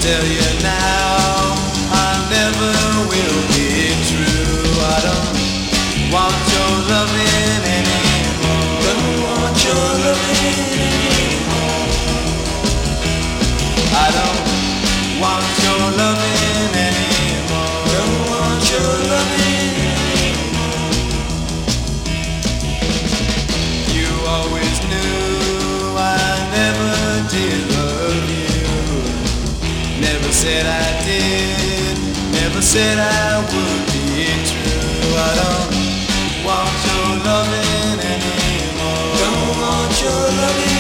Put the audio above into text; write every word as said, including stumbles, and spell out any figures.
tell you now, I never will be true. I don't want your loving anymore. Don't want your loving anymore. I don't want your loving anymore. Don't want your loving anymore. You always knew I never did love you. Never said I did, never said I would be true. I don't want your loving anymore. Don't want your loving